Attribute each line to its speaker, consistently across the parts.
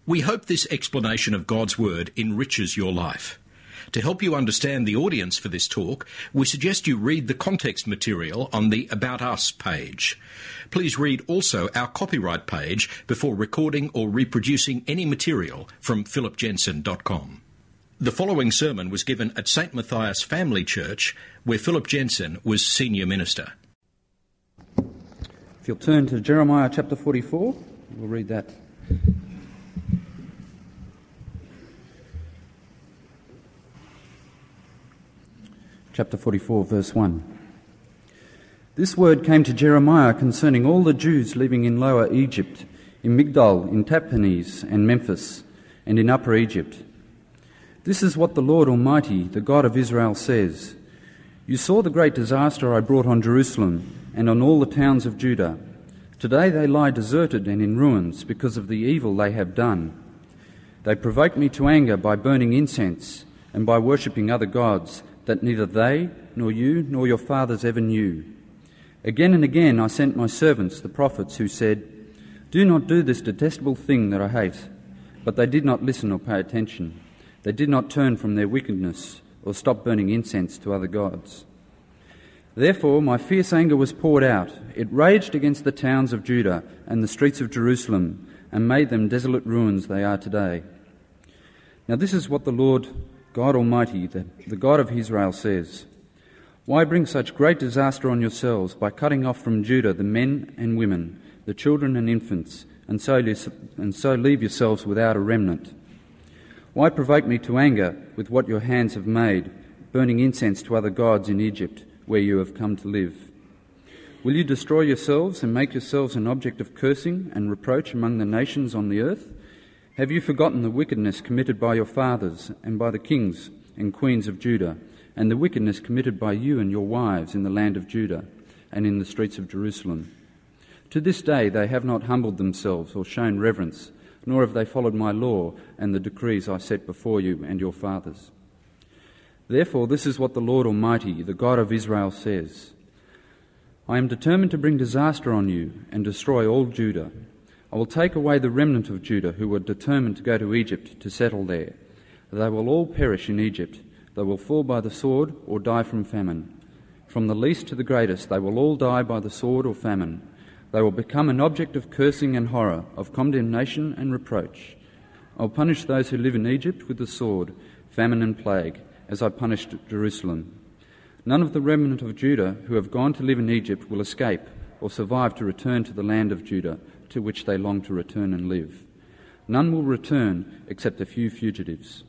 Speaker 1: We hope this explanation of God's Word enriches your life. To help you understand the audience for this talk, we suggest you read the context material on the About Us page. Please read also our copyright page before recording or reproducing any material from philipjensen.com. The following sermon was given at St. Matthias Family Church, where Philip Jensen was senior minister.
Speaker 2: If you'll turn to Jeremiah chapter 44, we'll read that. Chapter 44, verse 1. This word came to Jeremiah concerning all the Jews living in Lower Egypt, in Migdol, in Tahpanhes, and Memphis, and in Upper Egypt. This is what the Lord Almighty, the God of Israel, says. You saw the great disaster I brought on Jerusalem and on all the towns of Judah. Today they lie deserted and in ruins because of the evil they have done. They provoked me to anger by burning incense and by worshipping other gods that neither they, nor you, nor your fathers ever knew. Again and again I sent my servants, the prophets, who said, Do not do this detestable thing that I hate. But they did not listen or pay attention. They did not turn from their wickedness or stop burning incense to other gods. Therefore my fierce anger was poured out. It raged against the towns of Judah and the streets of Jerusalem and made them desolate ruins they are today. Now this is what the Lord God Almighty, the God of Israel, says. Why bring such great disaster on yourselves by cutting off from Judah the men and women, the children and infants, and so leave yourselves without a remnant? Why provoke me to anger with what your hands have made, burning incense to other gods in Egypt, where you have come to live? Will you destroy yourselves and make yourselves an object of cursing and reproach among the nations on the earth? Have you forgotten the wickedness committed by your fathers and by the kings and queens of Judah, and the wickedness committed by you and your wives in the land of Judah and in the streets of Jerusalem? To this day they have not humbled themselves or shown reverence, nor have they followed my law and the decrees I set before you and your fathers. Therefore this is what the Lord Almighty, the God of Israel, says. I am determined to bring disaster on you and destroy all Judah. I will take away the remnant of Judah who were determined to go to Egypt to settle there. They will all perish in Egypt. They will fall by the sword or die from famine. From the least to the greatest, they will all die by the sword or famine. They will become an object of cursing and horror, of condemnation and reproach. I will punish those who live in Egypt with the sword, famine and plague, as I punished Jerusalem. None of the remnant of Judah who have gone to live in Egypt will escape or survive to return to the land of Judah, to which they long to return and live. None will return except a few fugitives.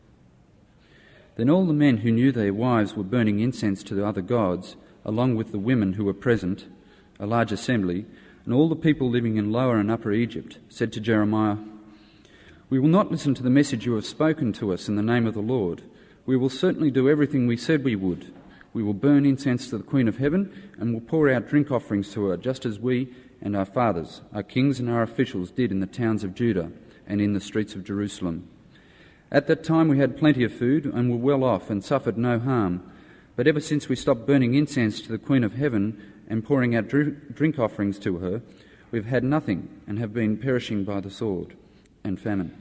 Speaker 2: Then all the men who knew their wives were burning incense to the other gods, along with the women who were present, a large assembly, and all the people living in Lower and Upper Egypt, said to Jeremiah, We will not listen to the message you have spoken to us in the name of the Lord. We will certainly do everything we said we would. We will burn incense to the Queen of Heaven, and will pour out drink offerings to her, just as we and our fathers, our kings and our officials did in the towns of Judah and in the streets of Jerusalem. At that time we had plenty of food and were well off and suffered no harm. But ever since we stopped burning incense to the Queen of Heaven and pouring out drink offerings to her, we've had nothing and have been perishing by the sword and famine.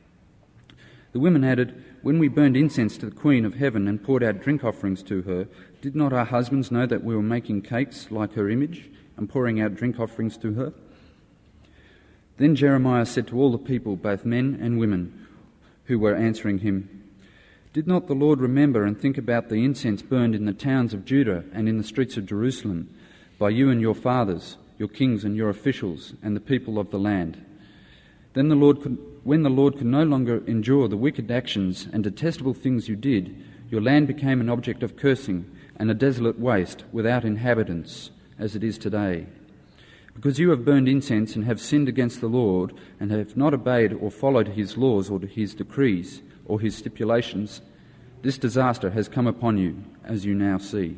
Speaker 2: The women added, When we burned incense to the Queen of Heaven and poured out drink offerings to her, did not our husbands know that we were making cakes like her image and pouring out drink offerings to her? Then Jeremiah said to all the people, both men and women, who were answering him, Did not the Lord remember and think about the incense burned in the towns of Judah and in the streets of Jerusalem by you and your fathers, your kings and your officials, and the people of the land? Then when the Lord could no longer endure the wicked actions and detestable things you did, your land became an object of cursing and a desolate waste without inhabitants, as it is today. Because you have burned incense and have sinned against the Lord and have not obeyed or followed his laws or his decrees or his stipulations, this disaster has come upon you, as you now see.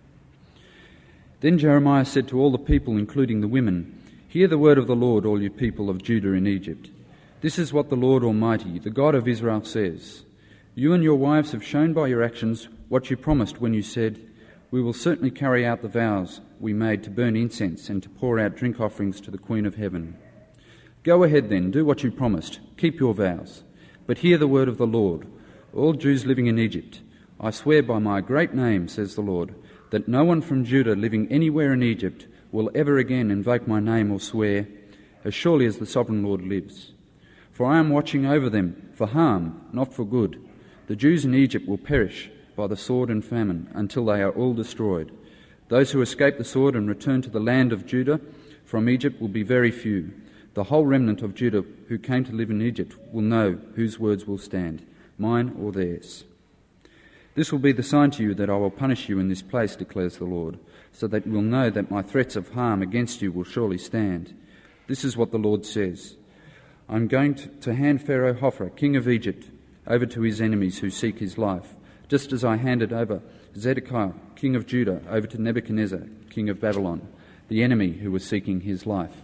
Speaker 2: Then Jeremiah said to all the people, including the women, Hear the word of the Lord, all you people of Judah in Egypt. This is what the Lord Almighty, the God of Israel, says. You and your wives have shown by your actions what you promised when you said, We will certainly carry out the vows we made to burn incense and to pour out drink offerings to the Queen of Heaven. Go ahead then, do what you promised, keep your vows. But hear the word of the Lord, all Jews living in Egypt. I swear by my great name, says the Lord, that no one from Judah living anywhere in Egypt will ever again invoke my name or swear, as surely as the sovereign Lord lives. For I am watching over them for harm, not for good. The Jews in Egypt will perish by the sword and famine until they are all destroyed. Those who escape the sword and return to the land of Judah from Egypt will be very few. The whole remnant of Judah who came to live in Egypt will know whose words will stand, mine or theirs. This will be the sign to you that I will punish you in this place, declares the Lord, so that you will know that my threats of harm against you will surely stand. This is what the Lord says. I am going to hand Pharaoh Hophra, king of Egypt, over to his enemies who seek his life, just as I handed over Zedekiah, king of Judah, over to Nebuchadnezzar, king of Babylon, the enemy who was seeking his life.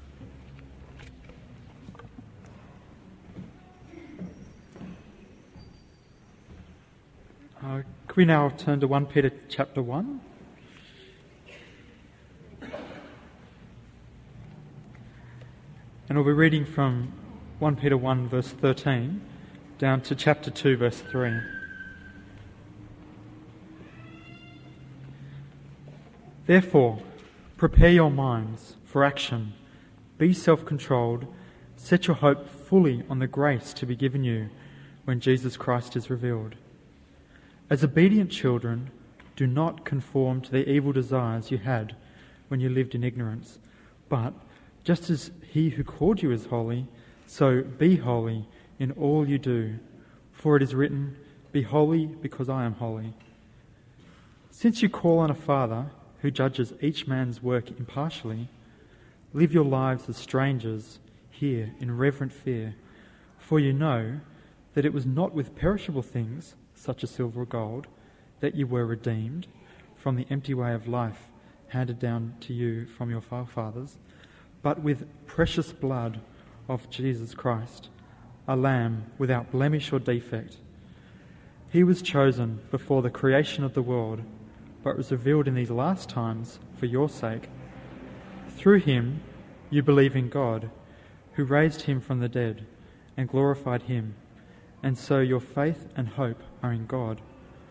Speaker 3: Could we now turn to 1 Peter chapter 1? And we'll be reading from 1 Peter 1 verse 13 down to chapter 2 verse 3. Therefore, prepare your minds for action. Be self-controlled. Set your hope fully on the grace to be given you when Jesus Christ is revealed. As obedient children, do not conform to the evil desires you had when you lived in ignorance, but just as he who called you is holy, so be holy in all you do. For it is written, be holy because I am holy. Since you call on a Father who judges each man's work impartially, live your lives as strangers here in reverent fear, for you know that it was not with perishable things, such as silver or gold, that you were redeemed from the empty way of life handed down to you from your forefathers, but with precious blood of Jesus Christ, a lamb without blemish or defect. He was chosen before the creation of the world, but was revealed in these last times for your sake. Through him you believe in God, who raised him from the dead and glorified him, and so your faith and hope are in God.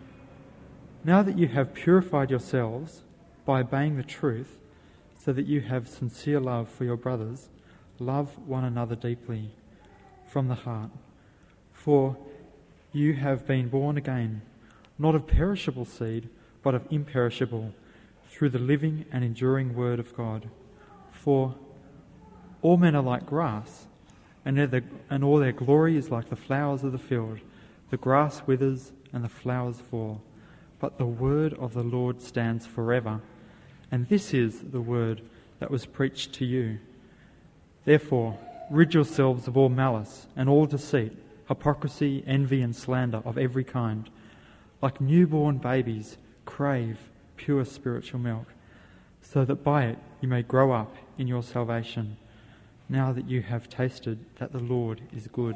Speaker 3: Now that you have purified yourselves by obeying the truth, so that you have sincere love for your brothers, love one another deeply from the heart. For you have been born again, not of perishable seed, but of imperishable, through the living and enduring word of God. For all men are like grass, and all their glory is like the flowers of the field. The grass withers and the flowers fall, but the word of the Lord stands forever. And this is the word that was preached to you. Therefore, rid yourselves of all malice and all deceit, hypocrisy, envy and slander of every kind. Like newborn babies, crave pure spiritual milk, so that by it you may grow up in your salvation, now that you have tasted that the Lord is good.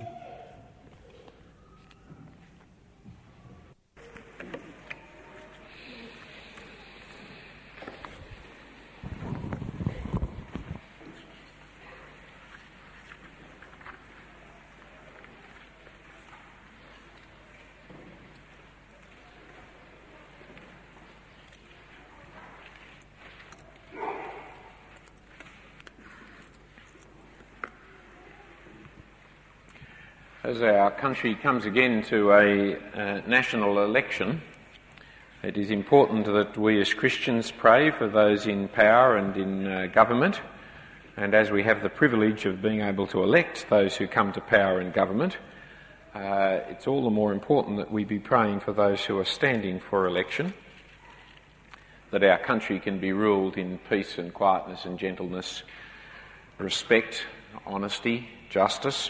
Speaker 4: As our country comes again to a national election, it is important that we as Christians pray for those in power and in government, and as we have the privilege of being able to elect those who come to power in government, it's all the more important that we be praying for those who are standing for election, that our country can be ruled in peace and quietness and gentleness, respect, honesty, justice.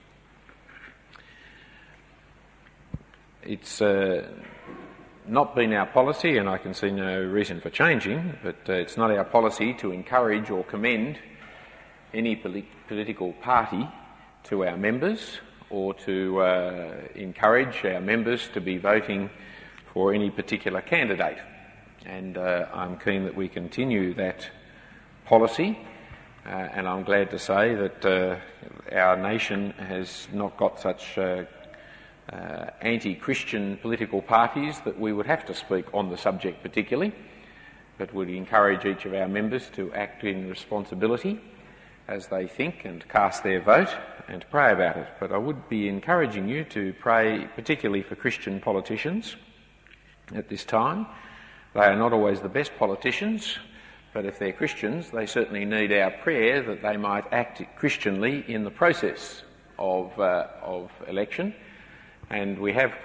Speaker 4: It's not been our policy, and I can see no reason for changing, but it's not our policy to encourage or commend any political party to our members, or to encourage our members to be voting for any particular candidate. And I'm keen that we continue that policy, And I'm glad to say that our nation has not got such anti-Christian political parties that we would have to speak on the subject particularly, but would encourage each of our members to act in responsibility as they think and cast their vote and pray about it. But I would be encouraging you to pray particularly for Christian politicians at this time. They are not always the best politicians, but if they're Christians, they certainly need our prayer that they might act Christianly in the process of election. And we have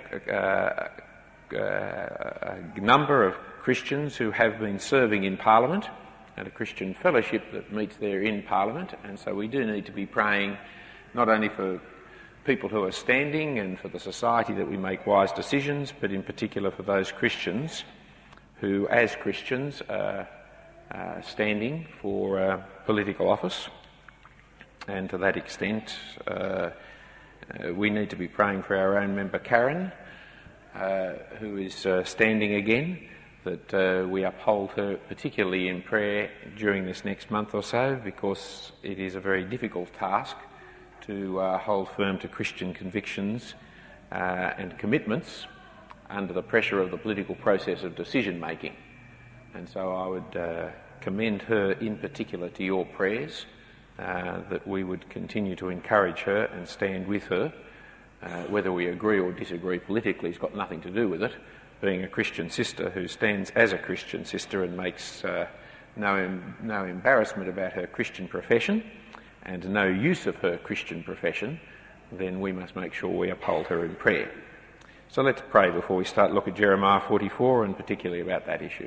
Speaker 4: a number of Christians who have been serving in Parliament and a Christian fellowship that meets there in Parliament, and so we do need to be praying not only for people who are standing and for the society that we make wise decisions, but in particular for those Christians who, as Christians, are standing for political office. And to that extent, we need to be praying for our own member Karen, who is standing again, that we uphold her particularly in prayer during this next month or so, because it is a very difficult task to hold firm to Christian convictions and commitments under the pressure of the political process of decision making. And so I would commend her in particular to your prayers, that we would continue to encourage her and stand with her. Whether we agree or disagree politically has got nothing to do with it. Being a Christian sister who stands as a Christian sister and makes no embarrassment about her Christian profession and no use of her Christian profession, then we must make sure we uphold her in prayer. So let's pray before we start look at Jeremiah 44 and particularly about that issue.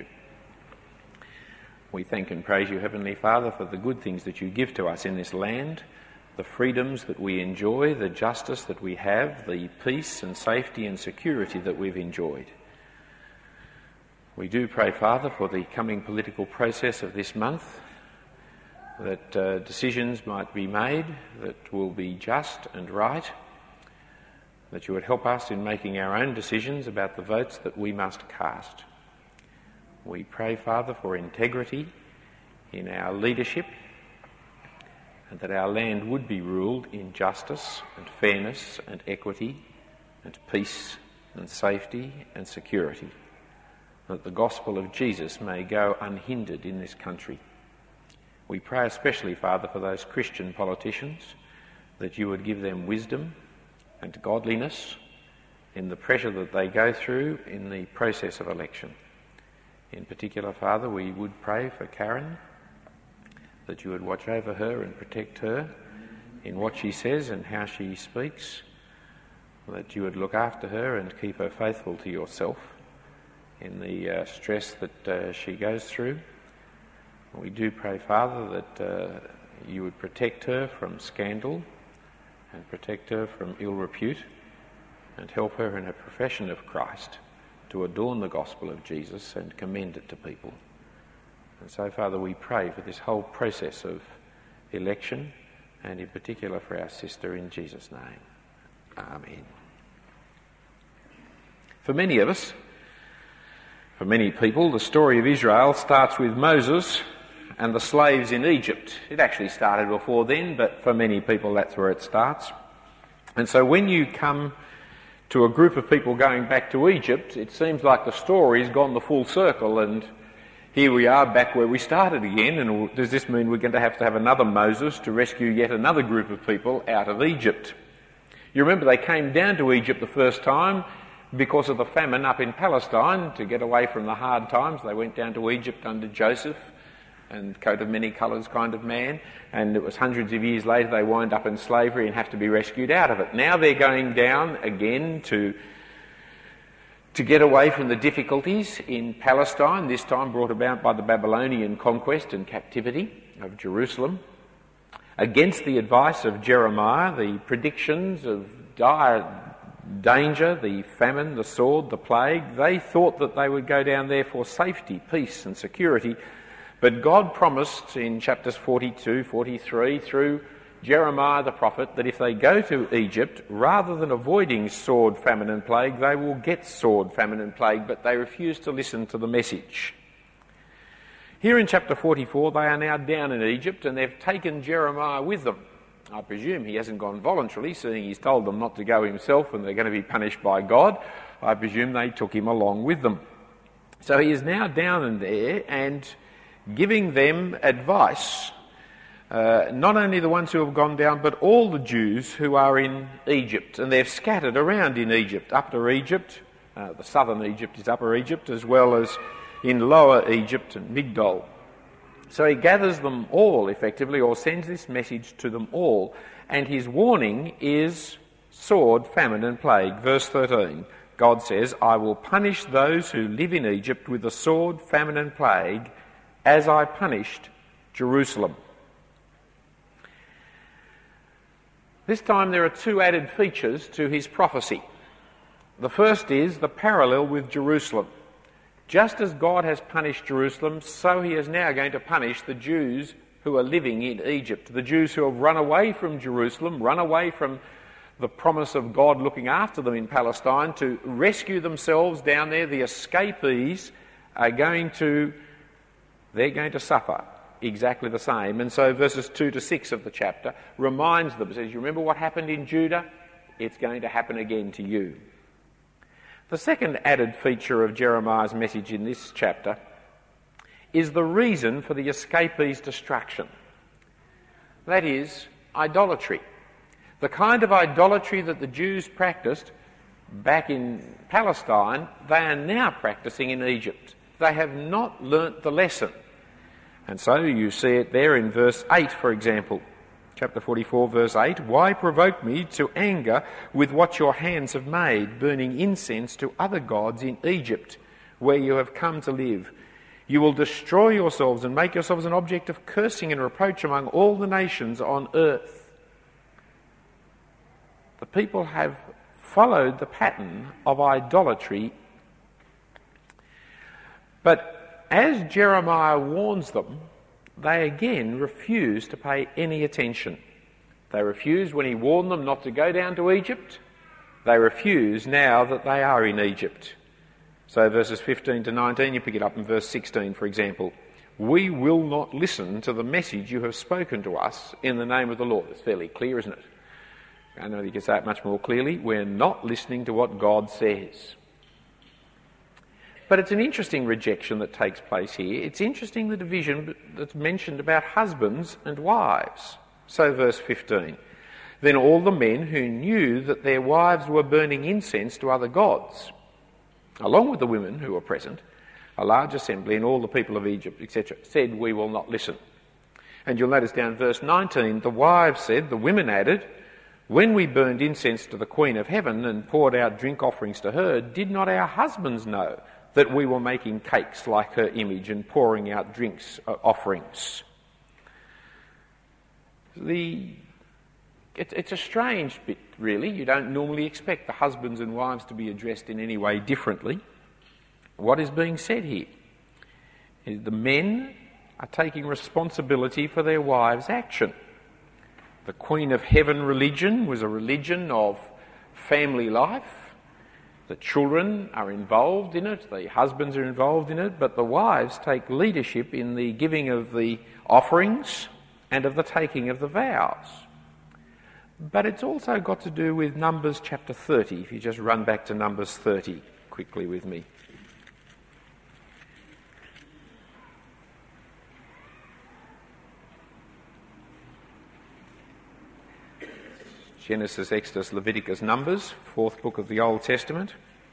Speaker 4: We thank and praise you, Heavenly Father, for the good things that you give to us in this land, the freedoms that we enjoy, the justice that we have, the peace and safety and security that we've enjoyed. We do pray, Father, for the coming political process of this month, that decisions might be made that will be just and right, that you would help us in making our own decisions about the votes that we must cast. We pray, Father, for integrity in our leadership, and that our land would be ruled in justice and fairness and equity and peace and safety and security, that the gospel of Jesus may go unhindered in this country. We pray especially, Father, for those Christian politicians, that you would give them wisdom and godliness in the pressure that they go through in the process of election. In particular, Father, we would pray for Karen, that you would watch over her and protect her in what she says and how she speaks, that you would look after her and keep her faithful to yourself in the stress that she goes through. We do pray, Father, that you would protect her from scandal and protect her from ill repute and help her in her profession of Christ to adorn the gospel of Jesus and commend it to people. And so, Father, we pray for this whole process of election and in particular for our sister in Jesus' name. Amen. For many of us, for many people, the story of Israel starts with Moses and the slaves in Egypt. It actually started before then, but for many people that's where it starts. And so when you come to a group of people going back to Egypt, it seems like the story's gone the full circle, and here we are back where we started again. And does this mean we're going to have another Moses to rescue yet another group of people out of Egypt? You remember they came down to Egypt the first time because of the famine up in Palestine. To get away from the hard times, they went down to Egypt under Joseph, and coat of many colours kind of man, and it was hundreds of years later they wind up in slavery and have to be rescued out of it. Now they're going down again to get away from the difficulties in Palestine, this time brought about by the Babylonian conquest and captivity of Jerusalem. Against the advice of Jeremiah, the predictions of dire danger, the famine, the sword, the plague, they thought that they would go down there for safety, peace and security. But God promised in chapters 42, 43, through Jeremiah the prophet, that if they go to Egypt, rather than avoiding sword, famine and plague, they will get sword, famine and plague, but they refuse to listen to the message. Here in chapter 44, they are now down in Egypt and they've taken Jeremiah with them. I presume he hasn't gone voluntarily, seeing he's told them not to go himself and they're going to be punished by God. I presume they took him along with them. So he is now down in there and giving them advice. Not only the ones who have gone down, but all the Jews who are in Egypt. And they've scattered around in Egypt, Upper Egypt, the southern Egypt is Upper Egypt, as well as in Lower Egypt and Migdol. So he gathers them all, effectively, or sends this message to them all. And his warning is sword, famine and plague. Verse 13, God says, I will punish those who live in Egypt with the sword, famine and plague, as I punished Jerusalem. This time there are two added features to his prophecy. The first is the parallel with Jerusalem. Just as God has punished Jerusalem, so he is now going to punish the Jews who are living in Egypt, the Jews who have run away from Jerusalem, run away from the promise of God looking after them in Palestine to rescue themselves down there. The escapees are going to suffer exactly the same. And so verses 2 to 6 of the chapter reminds them, says, you remember what happened in Judah? It's going to happen again to you. The second added feature of Jeremiah's message in this chapter is the reason for the escapees' destruction. That is, idolatry. The kind of idolatry that the Jews practiced back in Palestine, they are now practicing in Egypt. They have not learnt the lesson. And so you see it there in verse 8, for example. Chapter 44, verse 8, why provoke me to anger with what your hands have made, burning incense to other gods in Egypt, where you have come to live? You will destroy yourselves and make yourselves an object of cursing and reproach among all the nations on earth. The people have followed the pattern of idolatry. But as Jeremiah warns them, they again refuse to pay any attention. They refuse when he warned them not to go down to Egypt. They refuse now that they are in Egypt. So verses 15 to 19, you pick it up in verse 16, for example. We will not listen to the message you have spoken to us in the name of the Lord. It's fairly clear, isn't it? I don't know if you can say it much more clearly. We're not listening to what God says. But it's an interesting rejection that takes place here. It's interesting the division that's mentioned about husbands and wives. So verse 15. Then all the men who knew that their wives were burning incense to other gods, along with the women who were present, a large assembly and all the people of Egypt, etc., said, we will not listen. And you'll notice down verse 19, the wives said, the women added, when we burned incense to the Queen of Heaven and poured out drink offerings to her, did not our husbands know that we were making cakes like her image and pouring out drinks offerings? It's a strange bit, really. You don't normally expect the husbands and wives to be addressed in any way differently. What is being said here is the men are taking responsibility for their wives' action. The Queen of Heaven religion was a religion of family life. The children are involved in it, the husbands are involved in it, but the wives take leadership in the giving of the offerings and of the taking of the vows. But it's also got to do with Numbers chapter 30, if you just run back to Numbers 30 quickly with me. Genesis, Exodus, Leviticus, Numbers, fourth book of the Old Testament.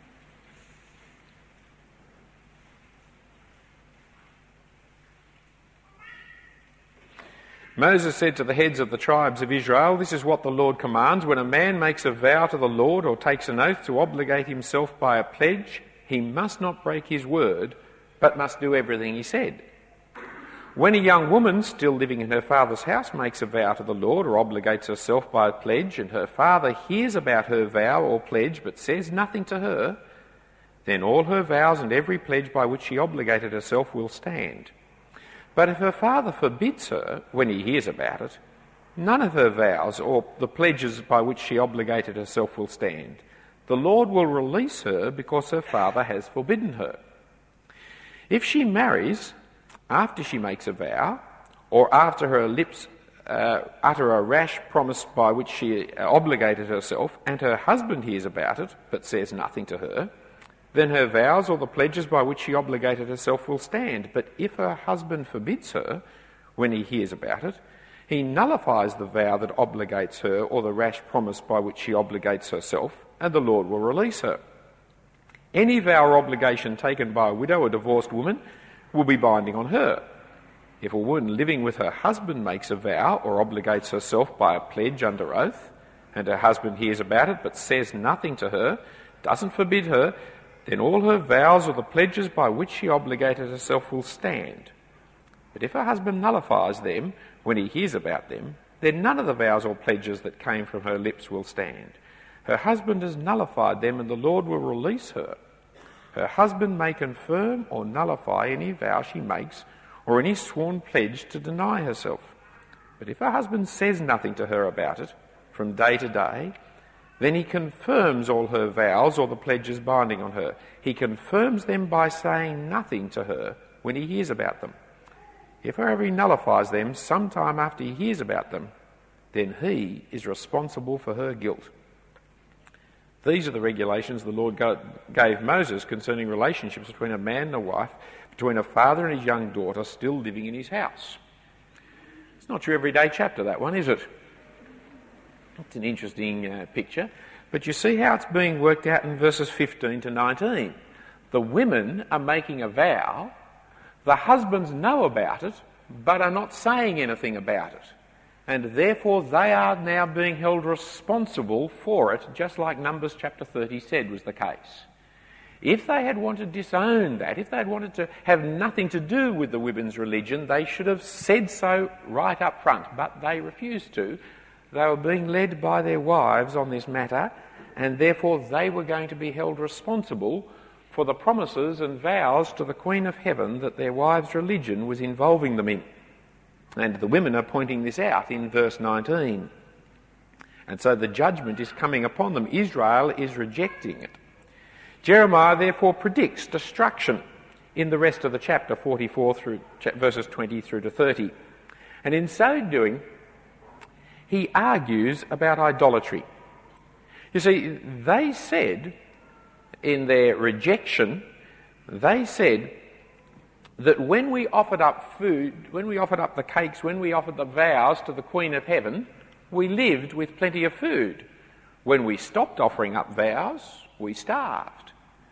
Speaker 4: Moses said to the heads of the tribes of Israel, this is what the Lord commands. When a man makes a vow to the Lord or takes an oath to obligate himself by a pledge, he must not break his word, but must do everything he said. When a young woman still living in her father's house makes a vow to the Lord or obligates herself by a pledge, and her father hears about her vow or pledge but says nothing to her, then all her vows and every pledge by which she obligated herself will stand. But if her father forbids her when he hears about it, none of her vows or the pledges by which she obligated herself will stand. The Lord will release her because her father has forbidden her. If she marries after she makes a vow, or after her lips utter a rash promise by which she obligated herself, and her husband hears about it, but says nothing to her, then her vows or the pledges by which she obligated herself will stand. But if her husband forbids her, when he hears about it, he nullifies the vow that obligates her or the rash promise by which she obligates herself, and the Lord will release her. Any vow or obligation taken by a widow or divorced woman will be binding on her. If a woman living with her husband makes a vow or obligates herself by a pledge under oath, and her husband hears about it but says nothing to her, doesn't forbid her, then all her vows or the pledges by which she obligated herself will stand. But if her husband nullifies them when he hears about them, then none of the vows or pledges that came from her lips will stand. Her husband has nullified them, and the Lord will release her. Her husband may confirm or nullify any vow she makes or any sworn pledge to deny herself. But if her husband says nothing to her about it from day to day, then he confirms all her vows or the pledges binding on her. He confirms them by saying nothing to her when he hears about them. If, however, he nullifies them sometime after he hears about them, then he is responsible for her guilt. These are the regulations the Lord gave Moses concerning relationships between a man and a wife, between a father and his young daughter still living in his house. It's not your everyday chapter, that one, is it? It's an interesting picture. But you see how it's being worked out in verses 15 to 19. The women are making a vow. The husbands know about it, but are not saying anything about it. And therefore they are now being held responsible for it, just like Numbers chapter 30 said was the case. If they had wanted to disown that, if they had wanted to have nothing to do with the women's religion, they should have said so right up front, but they refused to. They were being led by their wives on this matter, and therefore they were going to be held responsible for the promises and vows to the Queen of Heaven that their wives' religion was involving them in. And the women are pointing this out in verse 19. And so the judgment is coming upon them. Israel is rejecting it. Jeremiah therefore predicts destruction in the rest of the chapter 44 through verses 20 through to 30. And in so doing, he argues about idolatry. You see, they said in their rejection, they said that when we offered up food, when we offered up the cakes, when we offered the vows to the Queen of Heaven, we lived with plenty of food. When we stopped offering up vows, we starved.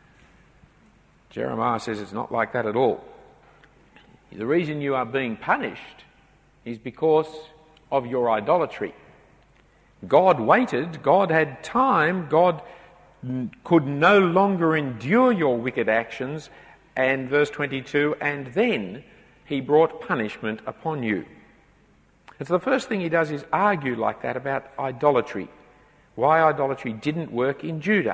Speaker 4: Jeremiah says it's not like that at all. The reason you are being punished is because of your idolatry. God waited, God had time, God could no longer endure your wicked actions, and verse 22, and then he brought punishment upon you. And so the first thing he does is argue like that about idolatry, why idolatry didn't work in Judah.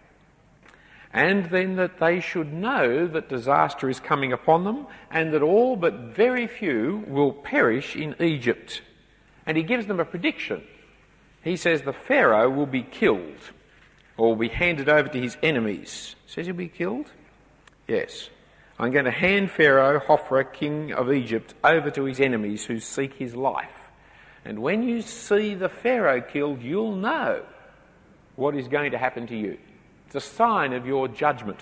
Speaker 4: And then that they should know that disaster is coming upon them, and that all but very few will perish in Egypt. And he gives them a prediction. He says the Pharaoh will be killed, or will be handed over to his enemies. Says he'll be killed? Yes. I'm going to hand Pharaoh, Hophra, king of Egypt, over to his enemies who seek his life. And when you see the Pharaoh killed, you'll know what is going to happen to you. It's a sign of your judgment.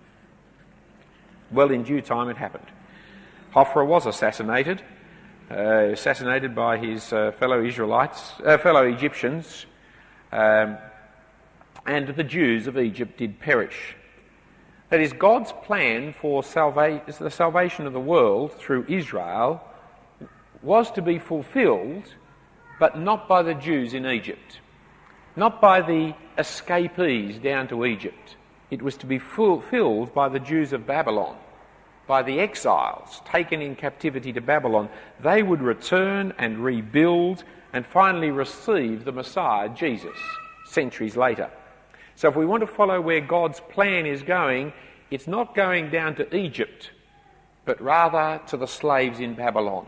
Speaker 4: Well, in due time it happened. Hophra was assassinated by his fellow Egyptians, and the Jews of Egypt did perish. That is, God's plan for the salvation of the world through Israel was to be fulfilled, but not by the Jews in Egypt, not by the escapees down to Egypt. It was to be fulfilled by the Jews of Babylon, by the exiles taken in captivity to Babylon. They would return and rebuild and finally receive the Messiah, Jesus, centuries later. So if we want to follow where God's plan is going, it's not going down to Egypt, but rather to the slaves in Babylon.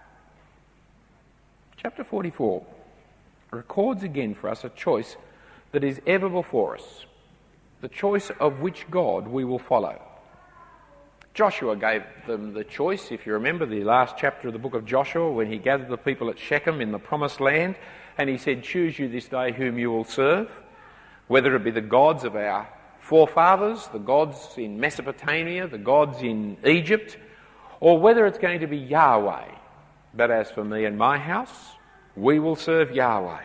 Speaker 4: Chapter 44 records again for us a choice that is ever before us, the choice of which God we will follow. Joshua gave them the choice. If you remember the last chapter of the book of Joshua, when he gathered the people at Shechem in the promised land, and he said, choose you this day whom you will serve, whether it be the gods of our forefathers, the gods in Mesopotamia, the gods in Egypt, or whether it's going to be Yahweh. But as for me and my house, we will serve Yahweh.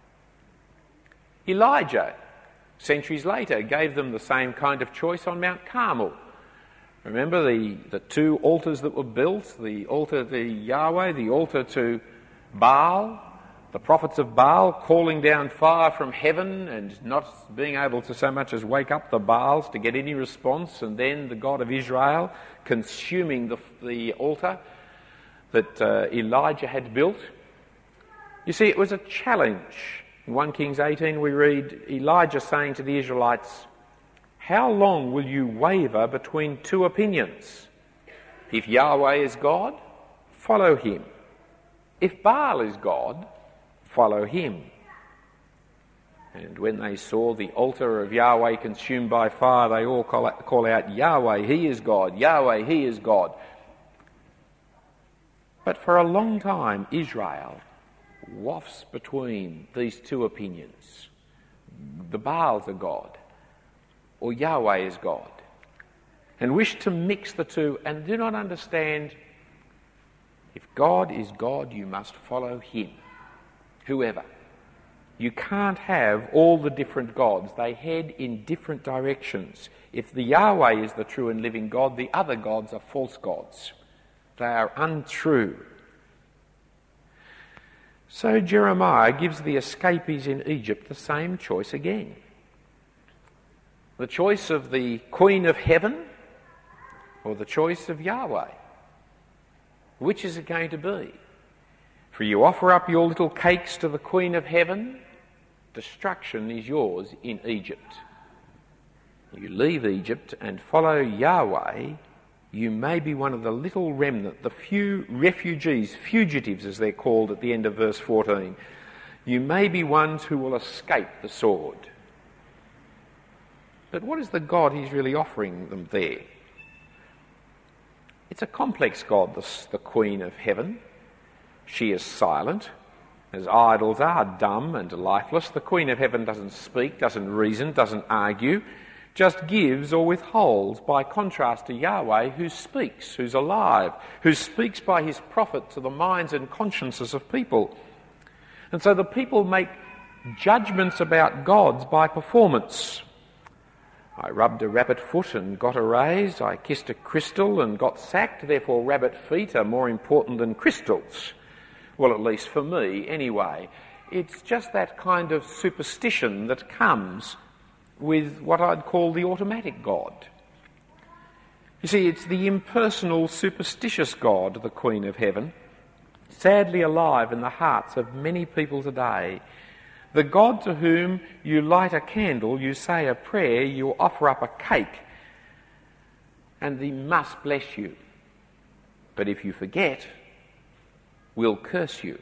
Speaker 4: Elijah, centuries later, gave them the same kind of choice on Mount Carmel. Remember the two altars that were built, the altar to Yahweh, the altar to Baal, the prophets of Baal calling down fire from heaven and not being able to so much as wake up the Baals to get any response, and then the God of Israel consuming the altar that Elijah had built. You see, it was a challenge. In 1 Kings 18 we read Elijah saying to the Israelites, how long will you waver between two opinions? If Yahweh is God, follow him. If Baal is God, follow him. And when they saw the altar of Yahweh consumed by fire, they all call out, Yahweh, he is God. Yahweh, he is God. But for a long time, Israel wafts between these two opinions. The Baals are God, or Yahweh is God, and wish to mix the two and do not understand, if God is God, you must follow him, whoever. You can't have all the different gods. They head in different directions. If the Yahweh is the true and living God, the other gods are false gods. They are untrue. So Jeremiah gives the escapees in Egypt the same choice again. The choice of the Queen of Heaven or the choice of Yahweh. Which is it going to be? For you offer up your little cakes to the Queen of Heaven, destruction is yours in Egypt. You leave Egypt and follow Yahweh, you may be one of the little remnant, the few refugees, fugitives as they're called at the end of verse 14. You may be ones who will escape the sword. But what is the God he's really offering them there? It's a complex God, the Queen of Heaven. She is silent, as idols are dumb and lifeless. The Queen of Heaven doesn't speak, doesn't reason, doesn't argue, just gives or withholds, by contrast to Yahweh, who speaks, who's alive, who speaks by his prophet to the minds and consciences of people. And so the people make judgments about gods by performance. I rubbed a rabbit foot and got a raise. I kissed a crystal and got sacked. Therefore, rabbit feet are more important than crystals. Well, at least for me, anyway. It's just that kind of superstition that comes with what I'd call the automatic God. You see, it's the impersonal, superstitious God, the Queen of Heaven, sadly alive in the hearts of many people today. The God to whom you light a candle, you say a prayer, you offer up a cake, and he must bless you. But if you forget, we'll curse you.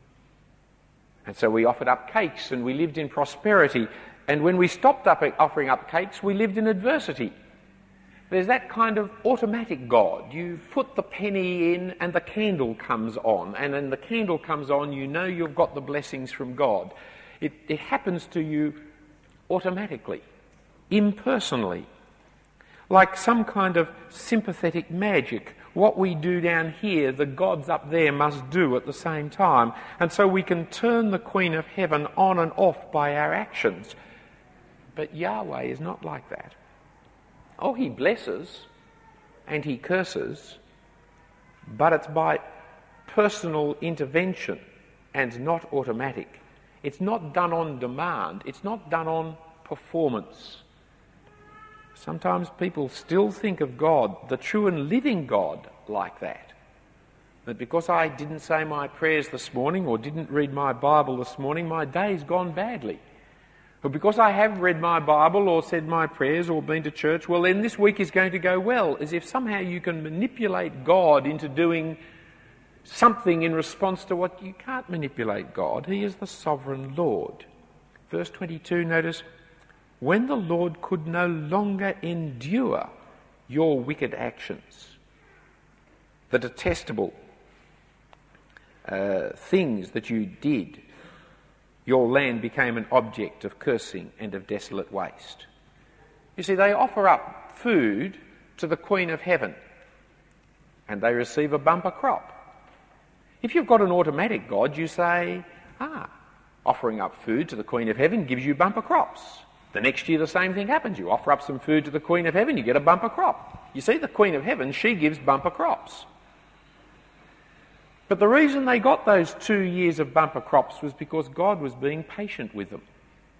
Speaker 4: And so we offered up cakes and we lived in prosperity, and when we stopped offering up cakes, we lived in adversity. There's that kind of automatic God. You put the penny in and the candle comes on, and when the candle comes on, you know you've got the blessings from God. It happens to you automatically, impersonally, like some kind of sympathetic magic. What we do down here, the gods up there must do at the same time. And so we can turn the Queen of Heaven on and off by our actions. But Yahweh is not like that. Oh, he blesses and he curses, but it's by personal intervention and not automatic. It's not done on demand. It's not done on performance. Sometimes people still think of God, the true and living God, like that. That because I didn't say my prayers this morning or didn't read my Bible this morning, my day's gone badly. Or because I have read my Bible or said my prayers or been to church, well then this week is going to go well, as if somehow you can manipulate God into doing something in response to what you can't manipulate God. He is the sovereign Lord. Verse 22, notice, when the Lord could no longer endure, your wicked actions, the detestable things that you did, your land became an object of cursing and of desolate waste. You see, they offer up food to the Queen of Heaven and they receive a bumper crop. If you've got an automatic God, you say, offering up food to the Queen of Heaven gives you bumper crops. The next year the same thing happens. You offer up some food to the Queen of Heaven, you get a bumper crop. You see, the Queen of Heaven, she gives bumper crops. But the reason they got those 2 years of bumper crops was because God was being patient with them.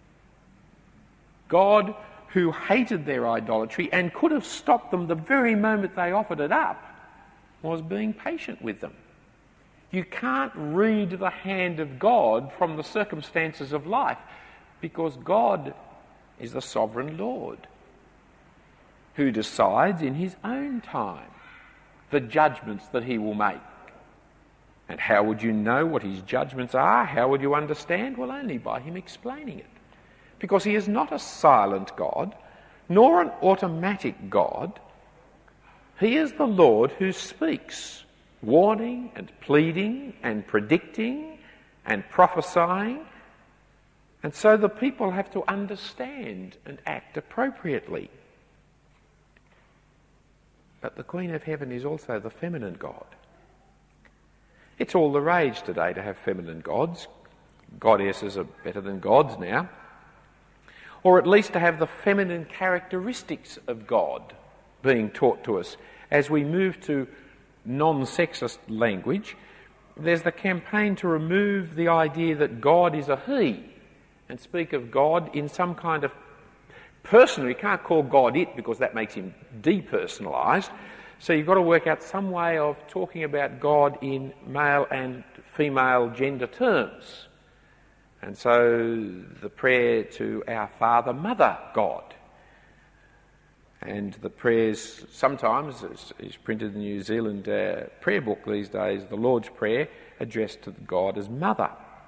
Speaker 4: God, who hated their idolatry and could have stopped them the very moment they offered it up, was being patient with them. You can't read the hand of God from the circumstances of life because God is the sovereign Lord who decides in his own time the judgments that he will make. And how would you know what his judgments are? How would you understand? Well, only by him explaining it. Because he is not a silent God, nor an automatic God. He is the Lord who speaks, warning and pleading and predicting and prophesying. And so the people have to understand and act appropriately. But the Queen of Heaven is also the feminine God. It's all the rage today to have feminine gods. Goddesses are better than gods now. Or at least to have the feminine characteristics of God being taught to us. As we move to non-sexist language, there's the campaign to remove the idea that God is a he and speak of God in some kind of personal. You can't call God it because that makes him depersonalised. So you've got to work out some way of talking about God in male and female gender terms. And so the prayer to our Father, Mother God. And the prayers sometimes, is printed in the New Zealand prayer book these days, the Lord's Prayer, addressed to God as Mother.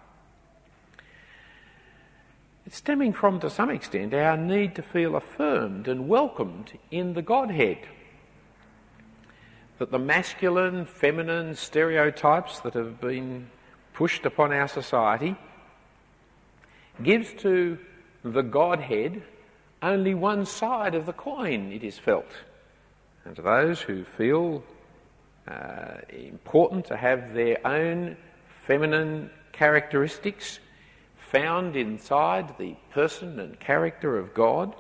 Speaker 4: It's stemming from, to some extent, our need to feel affirmed and welcomed in the Godhead. That the masculine, feminine stereotypes that have been pushed upon our society gives to the Godhead only one side of the coin, it is felt. And to those who feel important to have their own feminine characteristics found inside the person and character of God.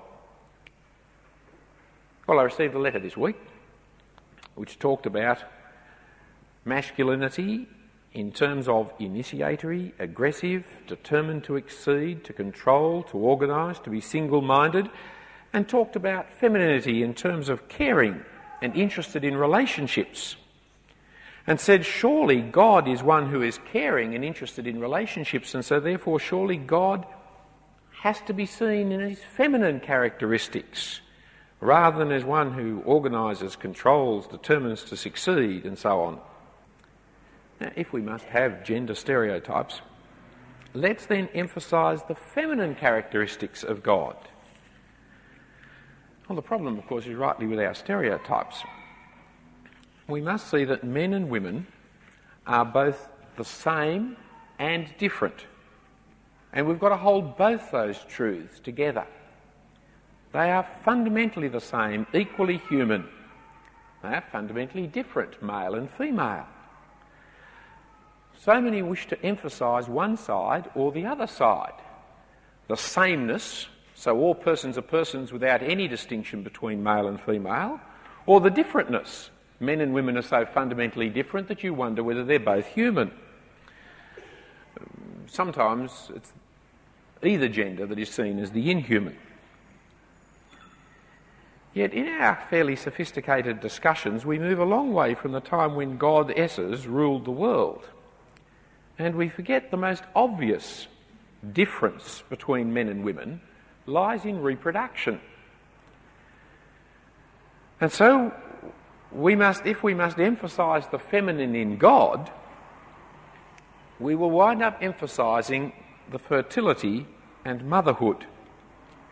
Speaker 4: Well, I received a letter this week which talked about masculinity in terms of initiatory, aggressive, determined to exceed, to control, to organise, to be single-minded, and talked about femininity in terms of caring and interested in relationships, and said surely God is one who is caring and interested in relationships, and so therefore surely God has to be seen in his feminine characteristics rather than as one who organises, controls, determines to succeed, and so on. Now, if we must have gender stereotypes, let's then emphasise the feminine characteristics of God. Well, the problem, of course, is rightly with our stereotypes. We must see that men and women are both the same and different. And we've got to hold both those truths together. They are fundamentally the same, equally human. They are fundamentally different, male and female. So many wish to emphasise one side or the other side. The sameness, so all persons are persons without any distinction between male and female, or the differentness. Men and women are so fundamentally different that you wonder whether they're both human. Sometimes it's either gender that is seen as the inhuman. Yet in our fairly sophisticated discussions, we move a long way from the time when goddesses ruled the world. And we forget the most obvious difference between men and women lies in reproduction. And so if we must emphasise the feminine in God, we will wind up emphasising the fertility and motherhood.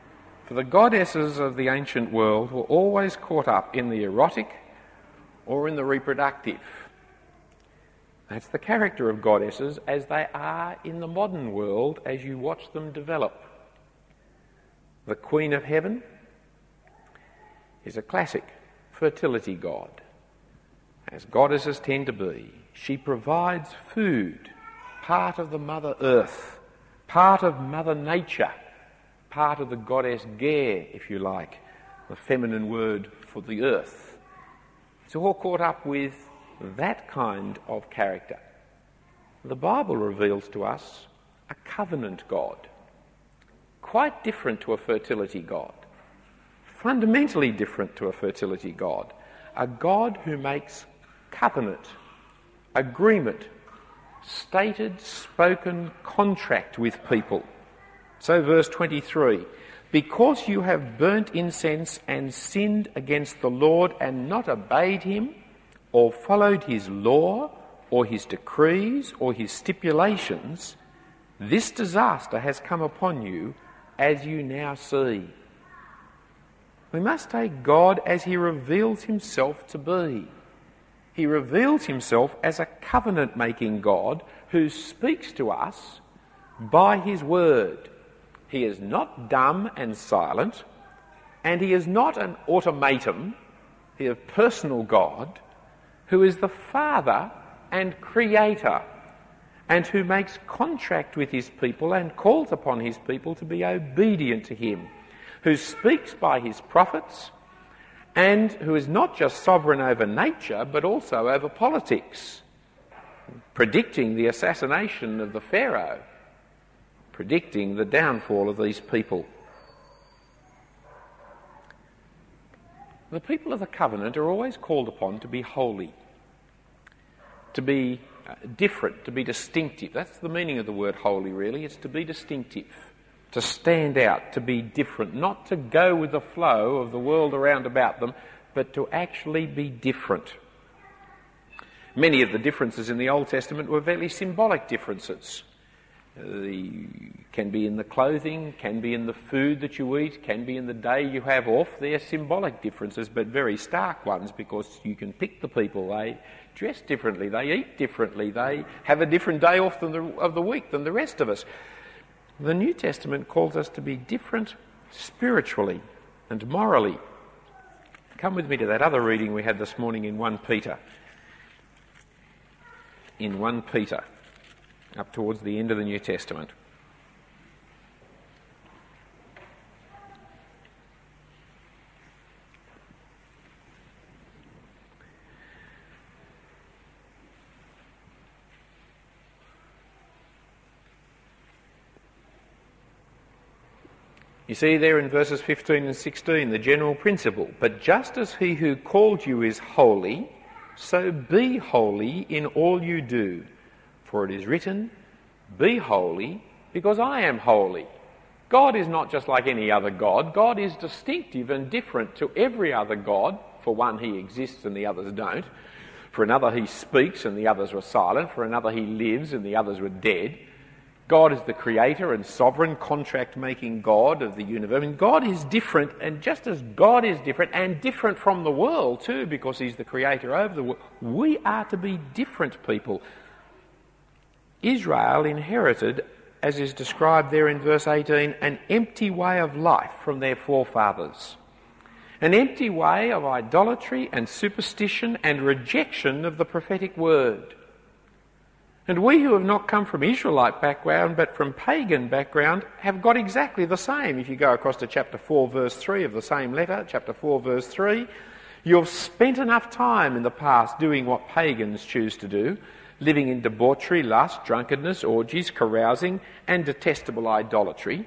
Speaker 4: For the goddesses of the ancient world were always caught up in the erotic or in the reproductive. That's the character of goddesses as they are in the modern world as you watch them develop. The Queen of Heaven is a classic fertility god, as goddesses tend to be. She provides food, part of the Mother Earth, part of Mother Nature, part of the goddess Ger, if you like, the feminine word for the earth. It's all caught up with that kind of character. The Bible reveals to us a covenant God, quite different to a fertility God, fundamentally different to a fertility God, a God who makes covenant, agreement, stated, spoken contract with people. So verse 23, because you have burnt incense and sinned against the Lord and not obeyed him, or followed his law, or his decrees, or his stipulations, this disaster has come upon you, as you now see. We must take God as he reveals himself to be. He reveals himself as a covenant-making God who speaks to us by his word. He is not dumb and silent, and he is not an automaton. He is a personal God who is the Father and Creator, and who makes contract with his people and calls upon his people to be obedient to him, who speaks by his prophets, and who is not just sovereign over nature, but also over politics, predicting the assassination of the Pharaoh, predicting the downfall of these people. The people of the covenant are always called upon to be holy, to be different, to be distinctive. That's the meaning of the word holy, really. It's to be distinctive, to stand out, to be different, not to go with the flow of the world around about them, but to actually be different. Many of the differences in the Old Testament were very symbolic differences. Can be in the clothing, can be in the food that you eat, can be in the day you have off. They're symbolic differences, but very stark ones, because you can pick the people. They dress differently, they eat differently, they have a different day off of the week than the rest of us. The New Testament calls us to be different spiritually and morally. Come with me to that other reading we had this morning in 1 Peter. In 1 Peter, up towards the end of the New Testament. You see there in verses 15 and 16 the general principle. But just as he who called you is holy, so be holy in all you do. For it is written, be holy because I am holy. God is not just like any other God. God is distinctive and different to every other God. For one, he exists and the others don't. For another, he speaks and the others were silent. For another, he lives and the others were dead. God is the creator and sovereign contract-making God of the universe. I mean, God is different, and just as God is different, and different from the world too, because he's the creator over the world, we are to be different people. Israel inherited, as is described there in verse 18, an empty way of life from their forefathers. An empty way of idolatry and superstition and rejection of the prophetic word. And we who have not come from Israelite background but from pagan background have got exactly the same. If you go across to chapter 4 verse 3 of the same letter, chapter 4 verse 3, you've spent enough time in the past doing what pagans choose to do, living in debauchery, lust, drunkenness, orgies, carousing and detestable idolatry.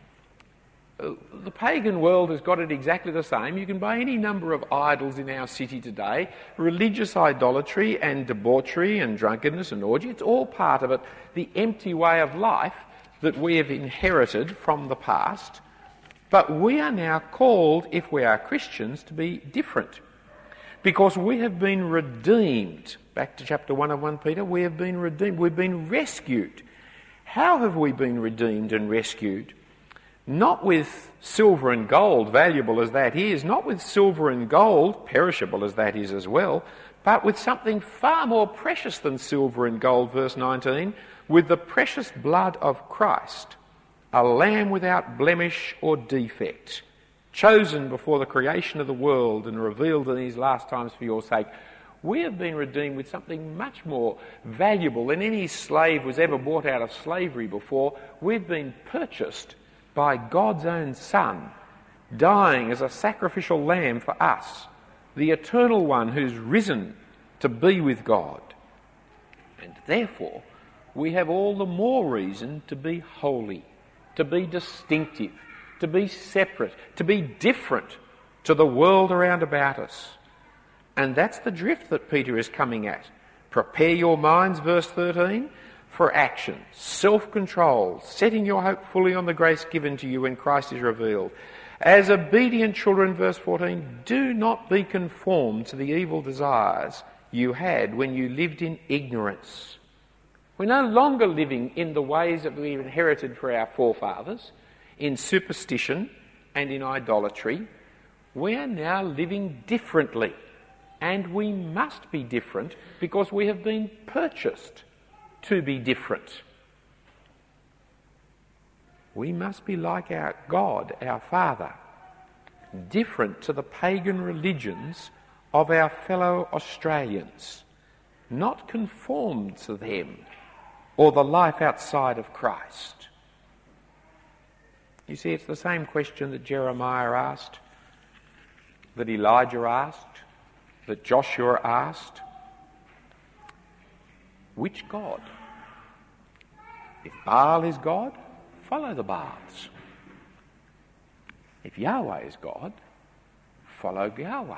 Speaker 4: The pagan world has got it exactly the same. You can buy any number of idols in our city today. Religious idolatry and debauchery and drunkenness and orgy, it's all part of it. The empty way of life that we have inherited from the past. But we are now called, if we are Christians, to be different. Because we have been redeemed. Back to chapter 1 of 1 Peter, we have been redeemed. We've been rescued. How have we been redeemed and rescued? not with silver and gold, valuable as that is, not with silver and gold, perishable as that is as well, but with something far more precious than silver and gold, verse 19, with the precious blood of Christ, a lamb without blemish or defect, chosen before the creation of the world and revealed in these last times for your sake. We have been redeemed with something much more valuable than any slave was ever bought out of slavery before. We've been purchased by God's own Son, dying as a sacrificial lamb for us, the eternal one who's risen to be with God. And therefore, we have all the more reason to be holy, to be distinctive, to be separate, to be different to the world around about us. And that's the drift that Peter is coming at. Prepare your minds, verse 13, for action, self-control, setting your hope fully on the grace given to you when Christ is revealed. As obedient children, verse 14, do not be conformed to the evil desires you had when you lived in ignorance. We're no longer living in the ways that we inherited for our forefathers, in superstition and in idolatry. We are now living differently. And we must be different because we have been purchased to be different. We must be like our God, our Father, different to the pagan religions of our fellow Australians, not conformed to them or the life outside of Christ. You see, it's the same question that Jeremiah asked, that Elijah asked, that Joshua asked. Which God? If Baal is God, follow the Baals. If Yahweh is God, follow Yahweh.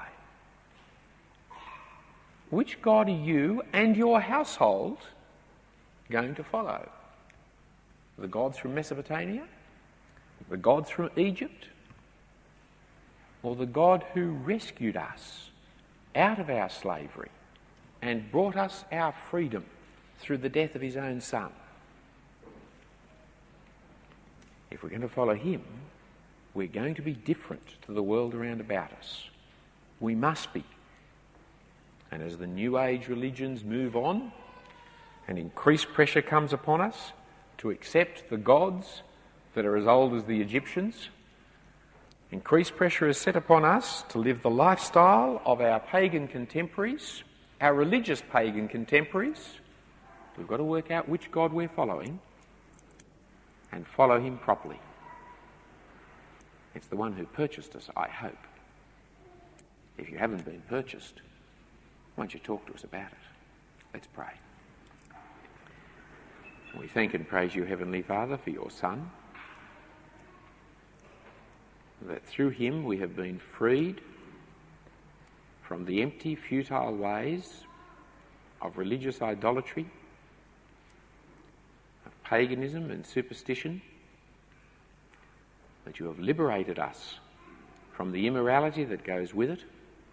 Speaker 4: Which God are you and your household going to follow? The gods from Mesopotamia? The gods from Egypt? Or the God who rescued us out of our slavery and brought us our freedom through the death of his own Son? If we're going to follow him, we're going to be different to the world around about us. We must be. And as the New Age religions move on and increased pressure comes upon us to accept the gods that are as old as the Egyptians, increased pressure is set upon us to live the lifestyle of our pagan contemporaries, our religious pagan contemporaries. We've got to work out which God we're following and follow him properly. It's the one who purchased us, I hope. If you haven't been purchased, won't you talk to us about it? Let's pray. We thank and praise you, Heavenly Father, for your Son, that through him we have been freed from the empty, futile ways of religious idolatry, of paganism and superstition, that you have liberated us from the immorality that goes with it.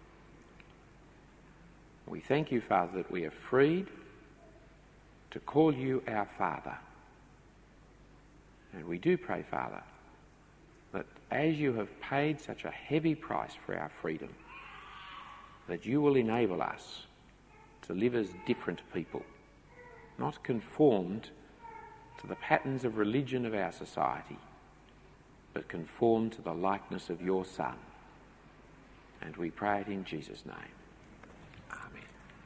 Speaker 4: We thank you, Father, that we are freed to call you our Father. And we do pray, Father, that as you have paid such a heavy price for our freedom, that you will enable us to live as different people, not conformed to the patterns of religion of our society, but conformed to the likeness of your Son. And we pray it in Jesus' name. Amen.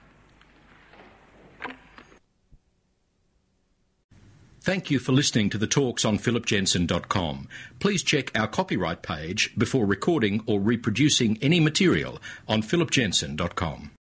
Speaker 1: Thank you for listening to the talks on philipjensen.com. Please check our copyright page before recording or reproducing any material on philipjensen.com.